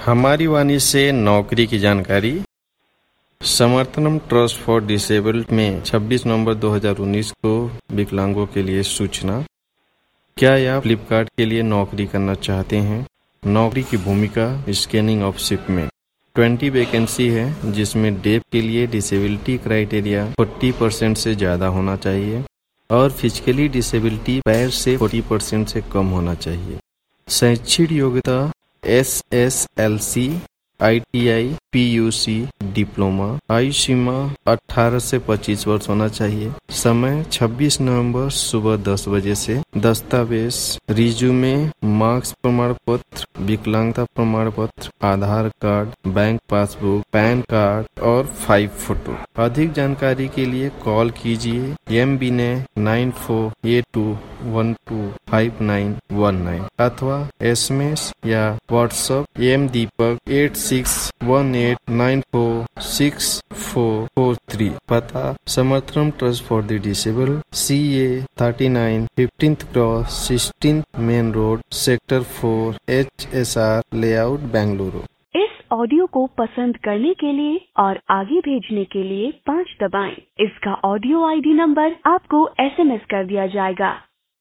हमारी वाणी से नौकरी की जानकारी। समर्थनम ट्रस्ट फॉर डिसेबल्ड में 26 नवंबर 2019 को विकलांगों के लिए सूचना। क्या आप फ्लिपकार्ट के लिए नौकरी करना चाहते हैं? नौकरी की भूमिका स्कैनिंग ऑफ शिपमेंट। 20 वैकेंसी है, जिसमें डेफ के लिए डिसेबिलिटी क्राइटेरिया 40% से ज़्यादा होना चाहिए और फिजिकली डिसेबिलिटी पैर से 40% से कम होना चाहिए। शैक्षिक योग्यता SSLC, ITI, PUC, डिप्लोमा। आयु सीमा 18 से 25 वर्ष होना चाहिए। समय 26 नवंबर सुबह 10 बजे से। दस्तावेज रिज्यूमे, मार्क्स प्रमाण पत्र, विकलांगता प्रमाण पत्र, Aadhaar card, bank passbook, PAN card और 5 फोटो। अधिक जानकारी के लिए कॉल कीजिए MBNE 9482125919 अथवा SMS या WhatsApp MDeepak 8618946443। पता Samarthanam trust for the disable, CA 39 15th cross 16th main road, sector 4, HSR layout, Bengaluru. इस ऑडियो को पसंद करने के लिए और आगे भेजने के लिए 5 दबाएं। इसका ऑडियो ID नंबर आपको SMS कर दिया जाएगा।